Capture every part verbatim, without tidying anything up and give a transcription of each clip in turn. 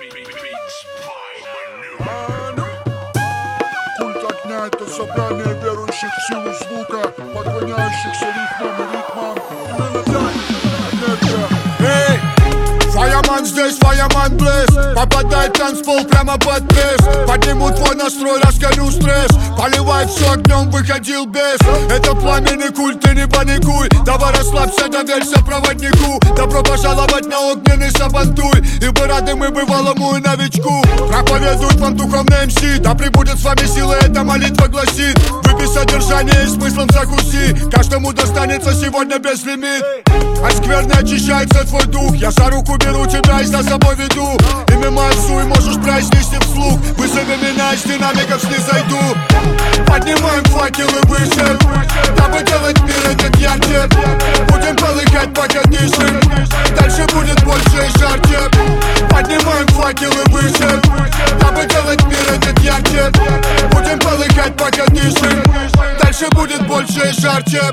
Культ огня — это собрание верующих в силу звука, поклоняющихся ритмам и ритмам. Эй! Фаяман здесь, фаяман близ. Попадает танцпол прямо под пресс. Подниму твой настрой, раскалю стресс. Поливай все огнем, выходил без. Это пламенный культ, ты не паникуй. Давай расслабься, доверься проводнику. Добро пожаловать на огненный сабантуй. Ибо рады мы бывалому и новичку. Проповедует вам духовный эм си. Да пребудет с вами сила, эта молитва гласит. Выпей содержание и смыслом закуси. Каждому достанется сегодня без лимит. От скверны очищается твой дух. Я за руку беру тебя и за собой веду. Имя Мальсу и можешь произнести вслух. Вызови меня, из динамиков снизойду. Поднимаем факелы выше, дабы делать мир этот ярче. Будем полыхать, пока дышим. Дальше будет больше и жарче. Поднимаем факелы выше, дабы делать мир этот ярче. Будем полыхать, пока дышим. Дальше будет больше и жарче.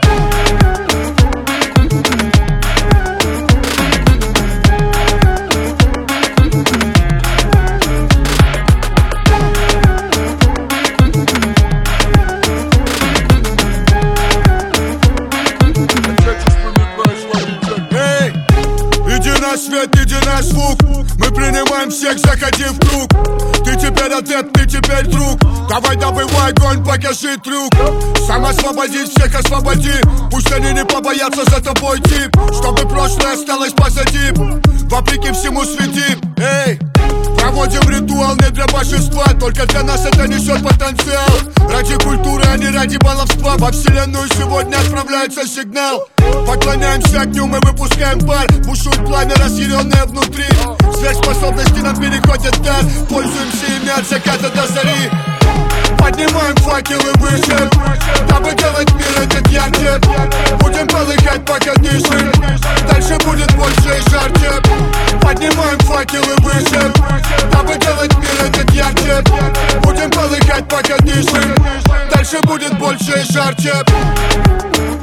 Свет, иди на звук. Мы принимаем всех, заходи в круг. Ты теперь адепт, ты теперь друг. Давай добывай огонь, покажи трюк. Сам освободить, всех освободи. Пусть они не побоятся за тобой тип. Чтобы прошлое осталось позади. Вопреки всему свети. Эй! Проводим ритуал не для божества. Только для нас это несет потенциал. Ради культуры, а не ради баловства. Во вселенную сегодня отправляется сигнал. Поклоняемся огню, мы выпускаем пар. Бушует пламя, разъяренное внутри. Сверхспособности нам переходят дар. Пользуемся ими от заката до зари. Поднимаем факелы выше, дабы делать мир этот ярче. Будем полыхать, пока дышим. Дальше будет больше и жарче. Поднимаем факелы выше, дабы делать мир этот ярче. Будем полыхать, пока дышим. Дальше будет больше и жарче.